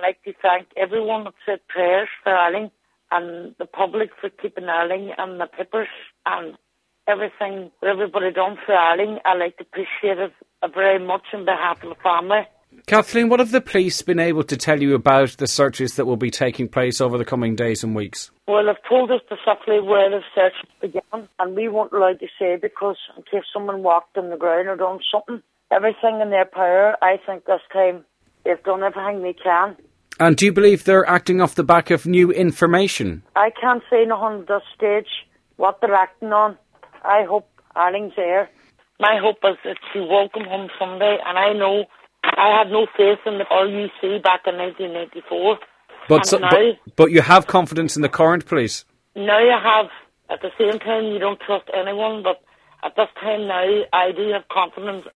like to thank everyone that said prayers for Arling and the public for keeping Arling and the papers and everything that everybody done for Arling. I like to appreciate it very much on behalf of the family. Kathleen, what have the police been able to tell you about the searches that will be taking place over the coming days and weeks? Well, they've told us specifically where the search began, and we weren't allowed to say because in case someone walked on the ground or done something. Everything in their power, I think this time they've done everything they can. And do you believe they're acting off the back of new information? I can't say nothing at this stage what they're acting on. I hope Arling's there. My hope is that she will come home someday, and I know I had no faith in the RUC back in 1994. But you have confidence in the current police? Now you have. At the same time, you don't trust anyone, but at this time now, I do have confidence